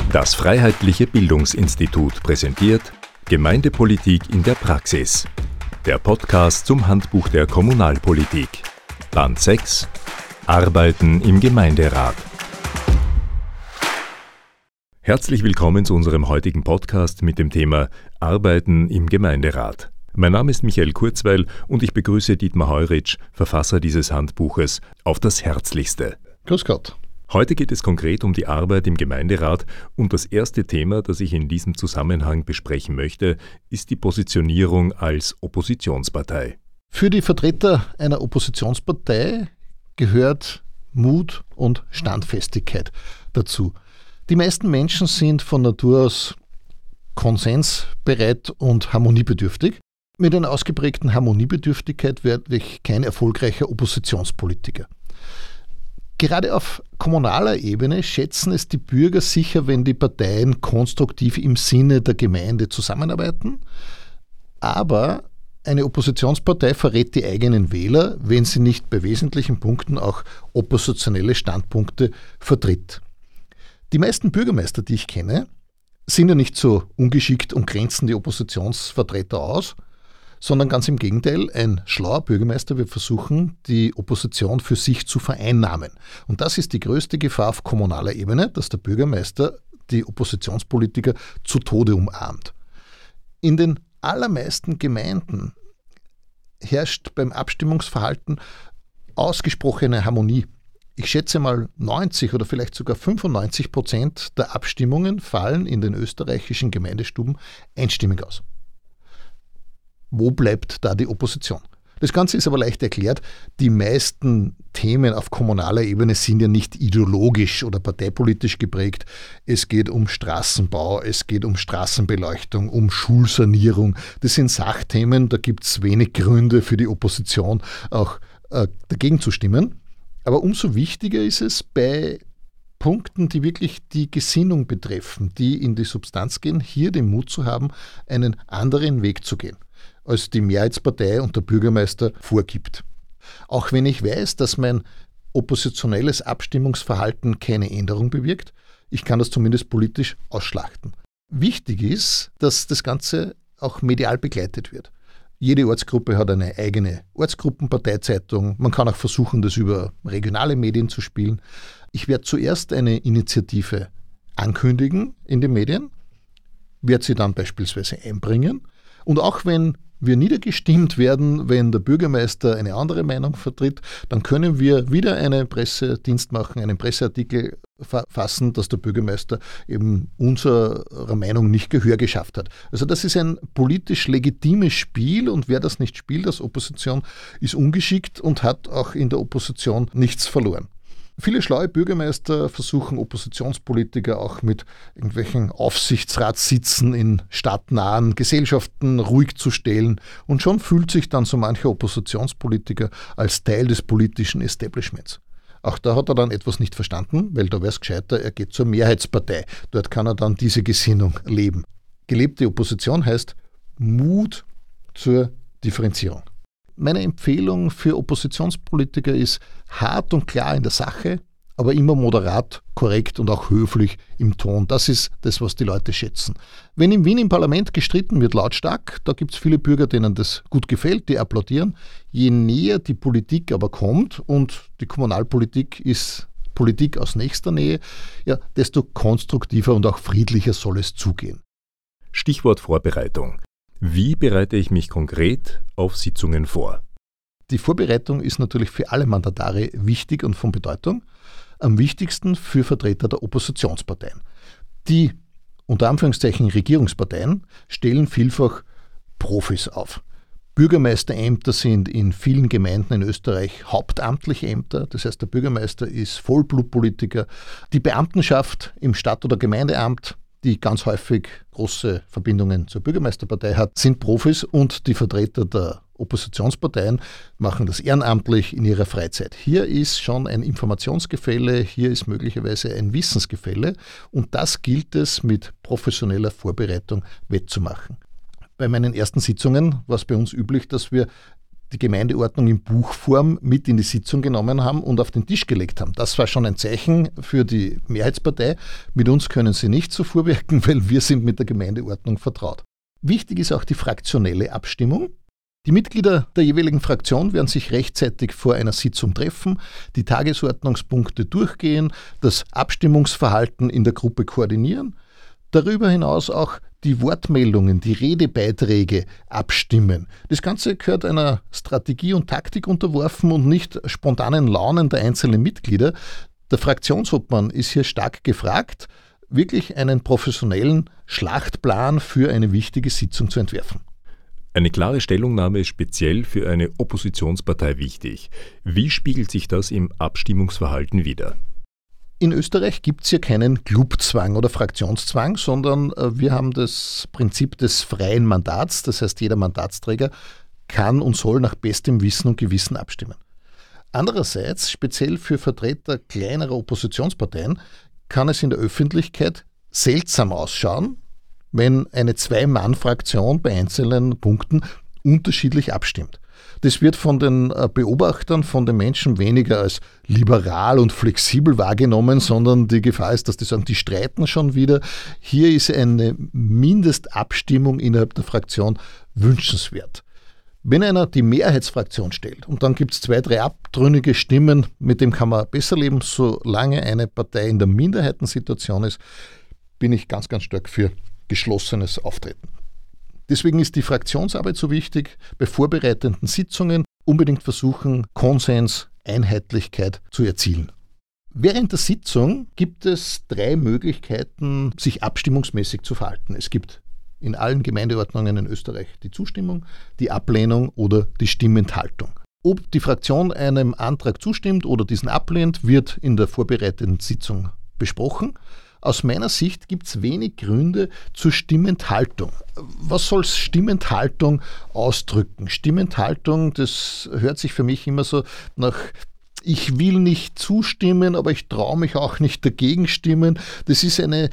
Das Freiheitliche Bildungsinstitut präsentiert Gemeindepolitik in der Praxis. Der Podcast zum Handbuch der Kommunalpolitik. Band 6. Arbeiten im Gemeinderat. Herzlich willkommen zu unserem heutigen Podcast mit dem Thema Arbeiten im Gemeinderat. Mein Name ist Michael Kurzweil und ich begrüße Dietmar Heuritsch, Verfasser dieses Handbuches, auf das Herzlichste. Grüß Gott. Heute geht es konkret um die Arbeit im Gemeinderat und das erste Thema, das ich in diesem Zusammenhang besprechen möchte, ist die Positionierung als Oppositionspartei. Für die Vertreter einer Oppositionspartei gehört Mut und Standfestigkeit dazu. Die meisten Menschen sind von Natur aus konsensbereit und harmoniebedürftig. Mit einer ausgeprägten Harmoniebedürftigkeit werde ich kein erfolgreicher Oppositionspolitiker. Gerade auf kommunaler Ebene schätzen es die Bürger sicher, wenn die Parteien konstruktiv im Sinne der Gemeinde zusammenarbeiten. Aber eine Oppositionspartei verrät die eigenen Wähler, wenn sie nicht bei wesentlichen Punkten auch oppositionelle Standpunkte vertritt. Die meisten Bürgermeister, die ich kenne, sind ja nicht so ungeschickt und grenzen die Oppositionsvertreter aus, sondern ganz im Gegenteil, ein schlauer Bürgermeister wird versuchen, die Opposition für sich zu vereinnahmen. Und das ist die größte Gefahr auf kommunaler Ebene, dass der Bürgermeister die Oppositionspolitiker zu Tode umarmt. In den allermeisten Gemeinden herrscht beim Abstimmungsverhalten ausgesprochene Harmonie. Ich schätze mal 90 oder vielleicht sogar 95% der Abstimmungen fallen in den österreichischen Gemeindestuben einstimmig aus. Wo bleibt da die Opposition? Das Ganze ist aber leicht erklärt. Die meisten Themen auf kommunaler Ebene sind ja nicht ideologisch oder parteipolitisch geprägt. Es geht um Straßenbau, es geht um Straßenbeleuchtung, um Schulsanierung. Das sind Sachthemen, da gibt es wenig Gründe für die Opposition auch dagegen zu stimmen. Aber umso wichtiger ist es bei Punkten, die wirklich die Gesinnung betreffen, die in die Substanz gehen, hier den Mut zu haben, einen anderen Weg zu gehen, als die Mehrheitspartei und der Bürgermeister vorgibt. Auch wenn ich weiß, dass mein oppositionelles Abstimmungsverhalten keine Änderung bewirkt, ich kann das zumindest politisch ausschlachten. Wichtig ist, dass das Ganze auch medial begleitet wird. Jede Ortsgruppe hat eine eigene Ortsgruppenparteizeitung. Man kann auch versuchen, das über regionale Medien zu spielen. Ich werde zuerst eine Initiative ankündigen in den Medien, werde sie dann beispielsweise einbringen. Und auch wenn wir niedergestimmt werden, wenn der Bürgermeister eine andere Meinung vertritt, dann können wir wieder einen Pressedienst machen, einen Presseartikel verfassen, dass der Bürgermeister eben unserer Meinung nicht Gehör geschafft hat. Also das ist ein politisch legitimes Spiel und wer das nicht spielt als Opposition, ist ungeschickt und hat auch in der Opposition nichts verloren. Viele schlaue Bürgermeister versuchen Oppositionspolitiker auch mit irgendwelchen Aufsichtsratssitzen in stadtnahen Gesellschaften ruhig zu stellen und schon fühlt sich dann so mancher Oppositionspolitiker als Teil des politischen Establishments. Auch da hat er dann etwas nicht verstanden, weil da wäre es gescheiter, er geht zur Mehrheitspartei. Dort kann er dann diese Gesinnung leben. Gelebte Opposition heißt Mut zur Differenzierung. Meine Empfehlung für Oppositionspolitiker ist hart und klar in der Sache, aber immer moderat, korrekt und auch höflich im Ton. Das ist das, was die Leute schätzen. Wenn in Wien im Parlament gestritten wird, lautstark, da gibt es viele Bürger, denen das gut gefällt, die applaudieren. Je näher die Politik aber kommt, und die Kommunalpolitik ist Politik aus nächster Nähe, ja, desto konstruktiver und auch friedlicher soll es zugehen. Stichwort Vorbereitung. Wie bereite ich mich konkret auf Sitzungen vor? Die Vorbereitung ist natürlich für alle Mandatare wichtig und von Bedeutung. Am wichtigsten für Vertreter der Oppositionsparteien. Die, unter Anführungszeichen, Regierungsparteien stellen vielfach Profis auf. Bürgermeisterämter sind in vielen Gemeinden in Österreich hauptamtliche Ämter. Das heißt, der Bürgermeister ist Vollblutpolitiker. Die Beamtenschaft im Stadt- oder Gemeindeamt, die ganz häufig große Verbindungen zur Bürgermeisterpartei hat, sind Profis und die Vertreter der Oppositionsparteien machen das ehrenamtlich in ihrer Freizeit. Hier ist schon ein Informationsgefälle, hier ist möglicherweise ein Wissensgefälle und das gilt es mit professioneller Vorbereitung wettzumachen. Bei meinen ersten Sitzungen war es bei uns üblich, dass wir die Gemeindeordnung in Buchform mit in die Sitzung genommen haben und auf den Tisch gelegt haben. Das war schon ein Zeichen für die Mehrheitspartei. Mit uns können sie nicht so vorwirken, weil wir sind mit der Gemeindeordnung vertraut. Wichtig ist auch die fraktionelle Abstimmung. Die Mitglieder der jeweiligen Fraktion werden sich rechtzeitig vor einer Sitzung treffen, die Tagesordnungspunkte durchgehen, das Abstimmungsverhalten in der Gruppe koordinieren, darüber hinaus auch die Wortmeldungen, die Redebeiträge abstimmen. Das Ganze gehört einer Strategie und Taktik unterworfen und nicht spontanen Launen der einzelnen Mitglieder. Der Fraktionsobmann ist hier stark gefragt, wirklich einen professionellen Schlachtplan für eine wichtige Sitzung zu entwerfen. Eine klare Stellungnahme ist speziell für eine Oppositionspartei wichtig. Wie spiegelt sich das im Abstimmungsverhalten wider? In Österreich gibt es hier keinen Clubzwang oder Fraktionszwang, sondern wir haben das Prinzip des freien Mandats. Das heißt, jeder Mandatsträger kann und soll nach bestem Wissen und Gewissen abstimmen. Andererseits, speziell für Vertreter kleinerer Oppositionsparteien, kann es in der Öffentlichkeit seltsam ausschauen, wenn eine Zwei-Mann-Fraktion bei einzelnen Punkten unterschiedlich abstimmt. Das wird von den Beobachtern, von den Menschen weniger als liberal und flexibel wahrgenommen, sondern die Gefahr ist, dass die sagen, die streiten schon wieder. Hier ist eine Mindestabstimmung innerhalb der Fraktion wünschenswert. Wenn einer die Mehrheitsfraktion stellt und dann gibt es 2, 3 abtrünnige Stimmen, mit dem kann man besser leben, solange eine Partei in der Minderheitensituation ist, bin ich ganz, ganz stark für geschlossenes Auftreten. Deswegen ist die Fraktionsarbeit so wichtig, bei vorbereitenden Sitzungen unbedingt versuchen, Konsens, Einheitlichkeit zu erzielen. Während der Sitzung gibt es 3 Möglichkeiten, sich abstimmungsmäßig zu verhalten. Es gibt in allen Gemeindeordnungen in Österreich die Zustimmung, die Ablehnung oder die Stimmenthaltung. Ob die Fraktion einem Antrag zustimmt oder diesen ablehnt, wird in der vorbereitenden Sitzung besprochen. Aus meiner Sicht gibt es wenig Gründe zur Stimmenthaltung. Was soll Stimmenthaltung ausdrücken? Stimmenthaltung, das hört sich für mich immer so nach, ich will nicht zustimmen, aber ich traue mich auch nicht dagegen stimmen. Das ist eine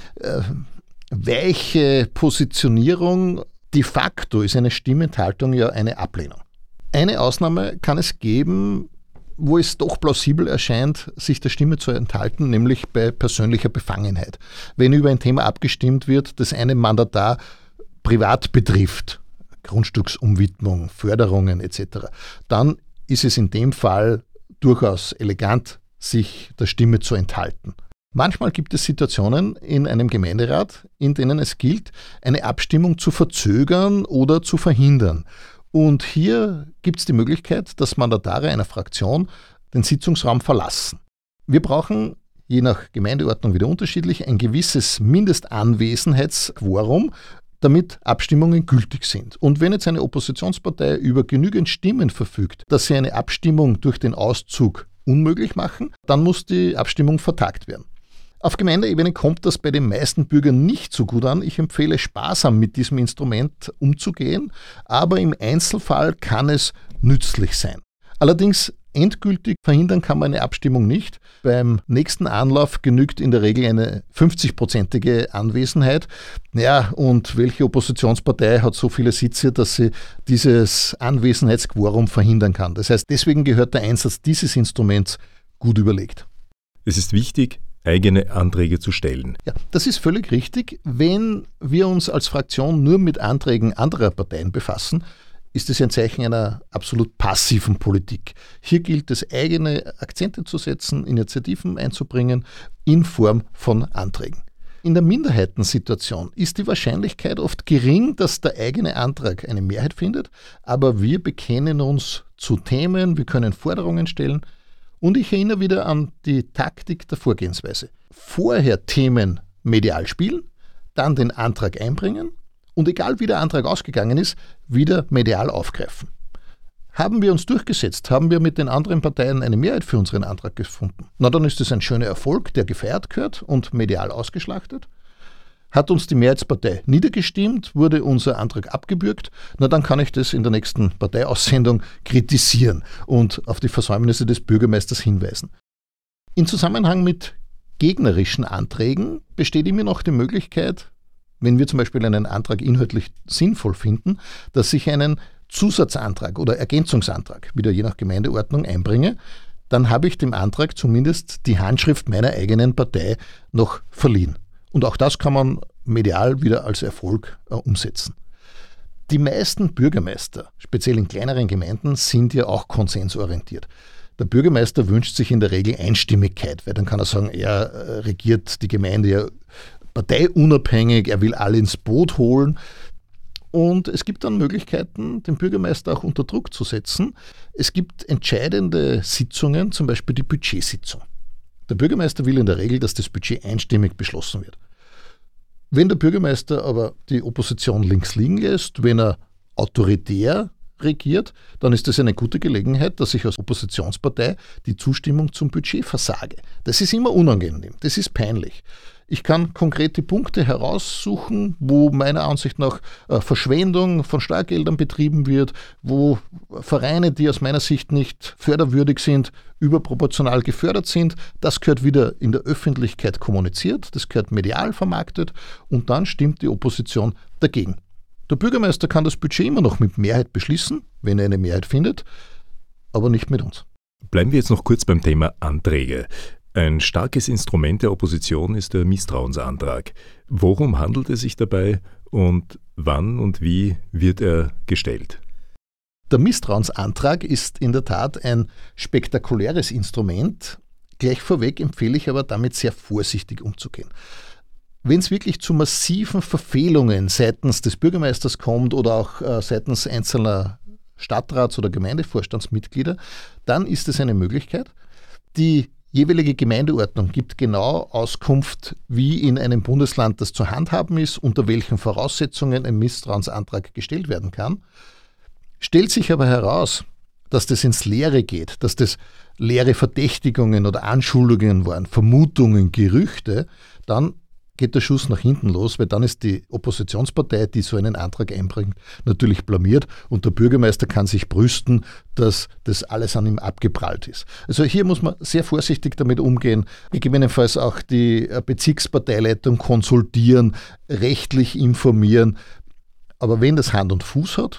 weiche Positionierung. De facto ist eine Stimmenthaltung ja eine Ablehnung. Eine Ausnahme kann es geben, wo es doch plausibel erscheint, sich der Stimme zu enthalten, nämlich bei persönlicher Befangenheit. Wenn über ein Thema abgestimmt wird, das einen Mandatar privat betrifft, Grundstücksumwidmung, Förderungen etc., dann ist es in dem Fall durchaus elegant, sich der Stimme zu enthalten. Manchmal gibt es Situationen in einem Gemeinderat, in denen es gilt, eine Abstimmung zu verzögern oder zu verhindern. Und hier gibt es die Möglichkeit, dass Mandatare einer Fraktion den Sitzungsraum verlassen. Wir brauchen, je nach Gemeindeordnung wieder unterschiedlich, ein gewisses Mindestanwesenheitsquorum, damit Abstimmungen gültig sind. Und wenn jetzt eine Oppositionspartei über genügend Stimmen verfügt, dass sie eine Abstimmung durch den Auszug unmöglich machen, dann muss die Abstimmung vertagt werden. Auf Gemeindeebene kommt das bei den meisten Bürgern nicht so gut an. Ich empfehle, sparsam mit diesem Instrument umzugehen, aber im Einzelfall kann es nützlich sein. Allerdings endgültig verhindern kann man eine Abstimmung nicht. Beim nächsten Anlauf genügt in der Regel eine 50-prozentige Anwesenheit. Ja, und welche Oppositionspartei hat so viele Sitze, dass sie dieses Anwesenheitsquorum verhindern kann? Das heißt, deswegen gehört der Einsatz dieses Instruments gut überlegt. Es ist wichtig, eigene Anträge zu stellen. Ja, das ist völlig richtig. Wenn wir uns als Fraktion nur mit Anträgen anderer Parteien befassen, ist es ein Zeichen einer absolut passiven Politik. Hier gilt es, eigene Akzente zu setzen, Initiativen einzubringen in Form von Anträgen. In der Minderheitensituation ist die Wahrscheinlichkeit oft gering, dass der eigene Antrag eine Mehrheit findet, aber wir bekennen uns zu Themen, wir können Forderungen stellen. Und ich erinnere wieder an die Taktik der Vorgehensweise. Vorher Themen medial spielen, dann den Antrag einbringen und egal wie der Antrag ausgegangen ist, wieder medial aufgreifen. Haben wir uns durchgesetzt, haben wir mit den anderen Parteien eine Mehrheit für unseren Antrag gefunden, na dann ist es ein schöner Erfolg, der gefeiert gehört und medial ausgeschlachtet. Hat uns die Mehrheitspartei niedergestimmt, wurde unser Antrag abgebürgt, na dann kann ich das in der nächsten Parteiaussendung kritisieren und auf die Versäumnisse des Bürgermeisters hinweisen. In Zusammenhang mit gegnerischen Anträgen besteht immer noch die Möglichkeit, wenn wir zum Beispiel einen Antrag inhaltlich sinnvoll finden, dass ich einen Zusatzantrag oder Ergänzungsantrag, wieder je nach Gemeindeordnung, einbringe, dann habe ich dem Antrag zumindest die Handschrift meiner eigenen Partei noch verliehen. Und auch das kann man medial wieder als Erfolg umsetzen. Die meisten Bürgermeister, speziell in kleineren Gemeinden, sind ja auch konsensorientiert. Der Bürgermeister wünscht sich in der Regel Einstimmigkeit, weil dann kann er sagen, er regiert die Gemeinde ja parteiunabhängig, er will alle ins Boot holen. Und es gibt dann Möglichkeiten, den Bürgermeister auch unter Druck zu setzen. Es gibt entscheidende Sitzungen, zum Beispiel die Budgetsitzung. Der Bürgermeister will in der Regel, dass das Budget einstimmig beschlossen wird. Wenn der Bürgermeister aber die Opposition links liegen lässt, wenn er autoritär regiert, dann ist das eine gute Gelegenheit, dass ich als Oppositionspartei die Zustimmung zum Budget versage. Das ist immer unangenehm, das ist peinlich. Ich kann konkrete Punkte heraussuchen, wo meiner Ansicht nach Verschwendung von Steuergeldern betrieben wird, wo Vereine, die aus meiner Sicht nicht förderwürdig sind, überproportional gefördert sind. Das gehört wieder in der Öffentlichkeit kommuniziert, das gehört medial vermarktet und dann stimmt die Opposition dagegen. Der Bürgermeister kann das Budget immer noch mit Mehrheit beschließen, wenn er eine Mehrheit findet, aber nicht mit uns. Bleiben wir jetzt noch kurz beim Thema Anträge. Ein starkes Instrument der Opposition ist der Misstrauensantrag. Worum handelt es sich dabei und wann und wie wird er gestellt? Der Misstrauensantrag ist in der Tat ein spektakuläres Instrument. Gleich vorweg empfehle ich aber damit sehr vorsichtig umzugehen. Wenn es wirklich zu massiven Verfehlungen seitens des Bürgermeisters kommt oder auch seitens einzelner Stadtrats- oder Gemeindevorstandsmitglieder, dann ist es eine Möglichkeit. Die jeweilige Gemeindeordnung gibt genau Auskunft, wie in einem Bundesland das zu handhaben ist, unter welchen Voraussetzungen ein Misstrauensantrag gestellt werden kann. Stellt sich aber heraus, dass das ins Leere geht, dass das leere Verdächtigungen oder Anschuldigungen waren, Vermutungen, Gerüchte, dann geht der Schuss nach hinten los, weil dann ist die Oppositionspartei, die so einen Antrag einbringt, natürlich blamiert und der Bürgermeister kann sich brüsten, dass das alles an ihm abgeprallt ist. Also hier muss man sehr vorsichtig damit umgehen, gegebenenfalls auch die Bezirksparteileitung konsultieren, rechtlich informieren, aber wenn das Hand und Fuß hat,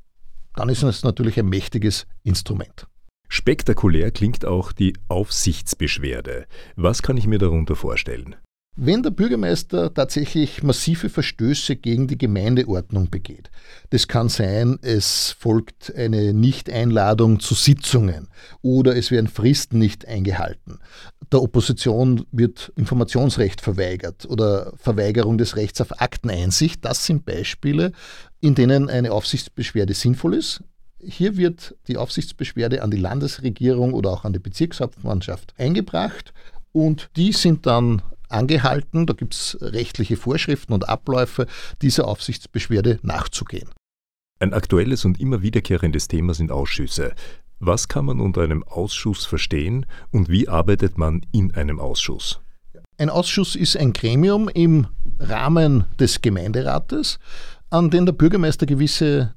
dann ist es natürlich ein mächtiges Instrument. Spektakulär klingt auch die Aufsichtsbeschwerde. Was kann ich mir darunter vorstellen? Wenn der Bürgermeister tatsächlich massive Verstöße gegen die Gemeindeordnung begeht, das kann sein, es folgt eine Nichteinladung zu Sitzungen oder es werden Fristen nicht eingehalten, der Opposition wird Informationsrecht verweigert oder Verweigerung des Rechts auf Akteneinsicht, das sind Beispiele, in denen eine Aufsichtsbeschwerde sinnvoll ist. Hier wird die Aufsichtsbeschwerde an die Landesregierung oder auch an die Bezirkshauptmannschaft eingebracht und die sind dann angehalten, da gibt es rechtliche Vorschriften und Abläufe, dieser Aufsichtsbeschwerde nachzugehen. Ein aktuelles und immer wiederkehrendes Thema sind Ausschüsse. Was kann man unter einem Ausschuss verstehen und wie arbeitet man in einem Ausschuss? Ein Ausschuss ist ein Gremium im Rahmen des Gemeinderates, an den der Bürgermeister gewisse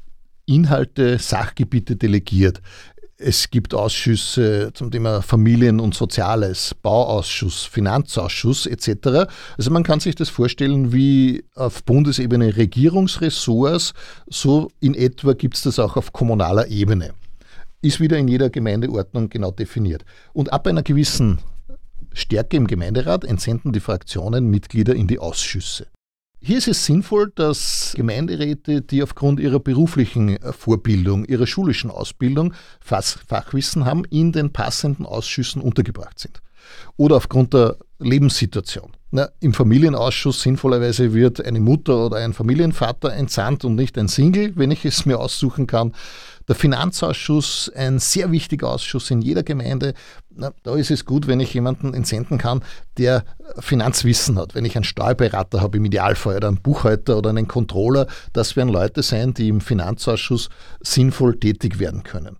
Inhalte, Sachgebiete delegiert. Es gibt Ausschüsse zum Thema Familien und Soziales, Bauausschuss, Finanzausschuss etc. Also man kann sich das vorstellen wie auf Bundesebene Regierungsressorts, so in etwa gibt es das auch auf kommunaler Ebene. Ist wieder in jeder Gemeindeordnung genau definiert. Und ab einer gewissen Stärke im Gemeinderat entsenden die Fraktionen Mitglieder in die Ausschüsse. Hier ist es sinnvoll, dass Gemeinderäte, die aufgrund ihrer beruflichen Vorbildung, ihrer schulischen Ausbildung Fachwissen haben, in den passenden Ausschüssen untergebracht sind. Oder aufgrund der Lebenssituation. Im Familienausschuss sinnvollerweise wird eine Mutter oder ein Familienvater entsandt und nicht ein Single, wenn ich es mir aussuchen kann. Der Finanzausschuss, ein sehr wichtiger Ausschuss in jeder Gemeinde. Da ist es gut, wenn ich jemanden entsenden kann, der Finanzwissen hat. Wenn ich einen Steuerberater habe im Idealfall oder einen Buchhalter oder einen Controller, das werden Leute sein, die im Finanzausschuss sinnvoll tätig werden können.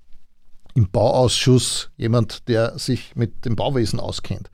Im Bauausschuss jemand, der sich mit dem Bauwesen auskennt.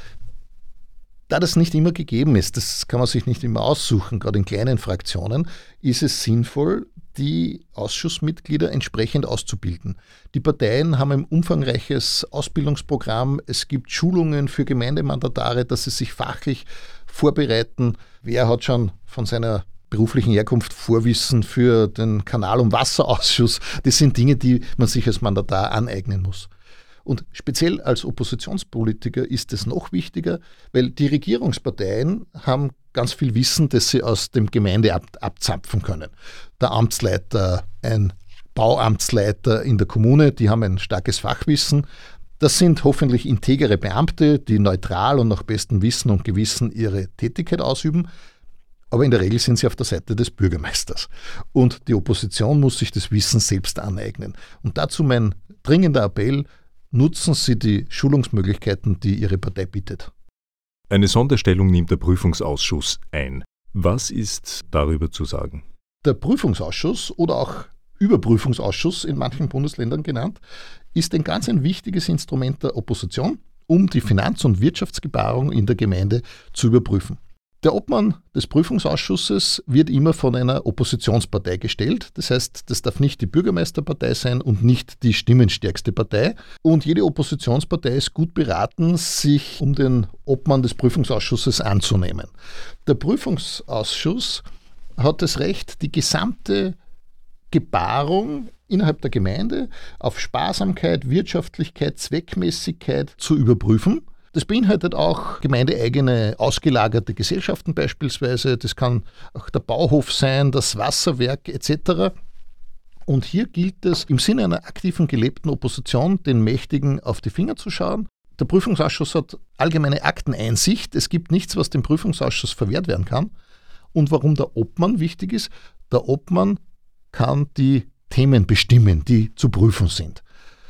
Da das nicht immer gegeben ist, das kann man sich nicht immer aussuchen, gerade in kleinen Fraktionen, ist es sinnvoll, die Ausschussmitglieder entsprechend auszubilden. Die Parteien haben ein umfangreiches Ausbildungsprogramm, es gibt Schulungen für Gemeindemandatare, dass sie sich fachlich vorbereiten. Wer hat schon von seiner beruflichen Herkunft Vorwissen für den Kanal- und Wasserausschuss. Das sind Dinge, die man sich als Mandatar aneignen muss. Und speziell als Oppositionspolitiker ist es noch wichtiger, weil die Regierungsparteien haben ganz viel Wissen, das sie aus dem Gemeindeamt abzapfen können. Der Amtsleiter, ein Bauamtsleiter in der Kommune, die haben ein starkes Fachwissen. Das sind hoffentlich integere Beamte, die neutral und nach bestem Wissen und Gewissen ihre Tätigkeit ausüben. Aber in der Regel sind sie auf der Seite des Bürgermeisters. Und die Opposition muss sich das Wissen selbst aneignen. Und dazu mein dringender Appell: Nutzen Sie die Schulungsmöglichkeiten, die Ihre Partei bietet. Eine Sonderstellung nimmt der Prüfungsausschuss ein. Was ist darüber zu sagen? Der Prüfungsausschuss oder auch Überprüfungsausschuss in manchen Bundesländern genannt, ist ein ganz wichtiges Instrument der Opposition, um die Finanz- und Wirtschaftsgebarung in der Gemeinde zu überprüfen. Der Obmann des Prüfungsausschusses wird immer von einer Oppositionspartei gestellt. Das heißt, das darf nicht die Bürgermeisterpartei sein und nicht die stimmenstärkste Partei. Und jede Oppositionspartei ist gut beraten, sich um den Obmann des Prüfungsausschusses anzunehmen. Der Prüfungsausschuss hat das Recht, die gesamte Gebarung innerhalb der Gemeinde auf Sparsamkeit, Wirtschaftlichkeit, Zweckmäßigkeit zu überprüfen. Das beinhaltet auch gemeindeeigene ausgelagerte Gesellschaften beispielsweise. Das kann auch der Bauhof sein, das Wasserwerk etc. Und hier gilt es, im Sinne einer aktiven, gelebten Opposition den Mächtigen auf die Finger zu schauen. Der Prüfungsausschuss hat allgemeine Akteneinsicht. Es gibt nichts, was dem Prüfungsausschuss verwehrt werden kann. Und warum der Obmann wichtig ist: Der Obmann kann die Themen bestimmen, die zu prüfen sind.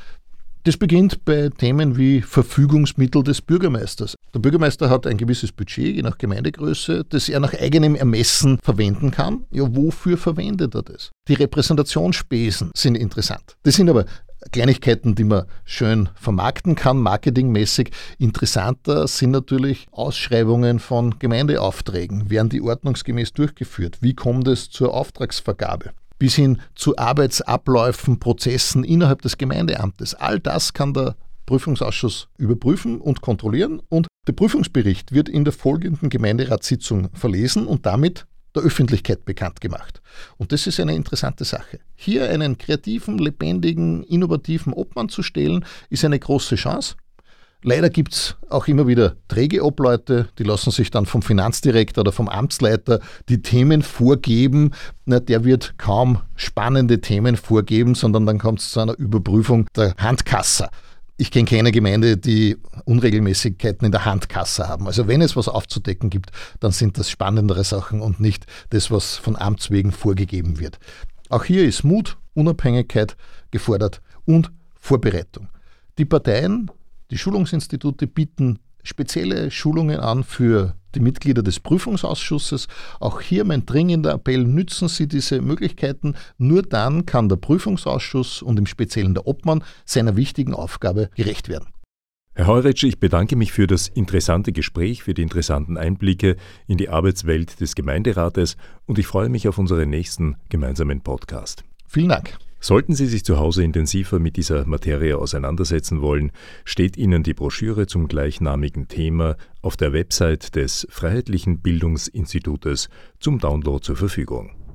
Das beginnt bei Themen wie Verfügungsmittel des Bürgermeisters. Der Bürgermeister hat ein gewisses Budget, je nach Gemeindegröße, das er nach eigenem Ermessen verwenden kann. Ja, wofür verwendet er das? Die Repräsentationsspesen sind interessant. Das sind aber Kleinigkeiten, die man schön vermarkten kann, marketingmäßig. Interessanter sind natürlich Ausschreibungen von Gemeindeaufträgen. Werden die ordnungsgemäß durchgeführt? Wie kommt es zur Auftragsvergabe? Bis hin zu Arbeitsabläufen, Prozessen innerhalb des Gemeindeamtes. All das kann der Prüfungsausschuss überprüfen und kontrollieren, und der Prüfungsbericht wird in der folgenden Gemeinderatssitzung verlesen und damit der Öffentlichkeit bekannt gemacht. Und das ist eine interessante Sache. Hier einen kreativen, lebendigen, innovativen Obmann zu stellen, ist eine große Chance. Leider gibt es auch immer wieder träge Obleute, die lassen sich dann vom Finanzdirektor oder vom Amtsleiter die Themen vorgeben. Der wird kaum spannende Themen vorgeben, sondern dann kommt es zu einer Überprüfung der Handkasser. Ich kenne keine Gemeinde, die Unregelmäßigkeiten in der Handkasse haben. Also wenn es was aufzudecken gibt, dann sind das spannendere Sachen und nicht das, was von Amts wegen vorgegeben wird. Auch hier ist Mut, Unabhängigkeit gefordert und Vorbereitung. Die Parteien, die Schulungsinstitute bieten spezielle Schulungen an für die Mitglieder des Prüfungsausschusses. Auch hier mein dringender Appell: Nützen Sie diese Möglichkeiten. Nur dann kann der Prüfungsausschuss und im Speziellen der Obmann seiner wichtigen Aufgabe gerecht werden. Herr Heuretsch, ich bedanke mich für das interessante Gespräch, für die interessanten Einblicke in die Arbeitswelt des Gemeinderates, und ich freue mich auf unseren nächsten gemeinsamen Podcast. Vielen Dank. Sollten Sie sich zu Hause intensiver mit dieser Materie auseinandersetzen wollen, steht Ihnen die Broschüre zum gleichnamigen Thema auf der Website des Freiheitlichen Bildungsinstitutes zum Download zur Verfügung.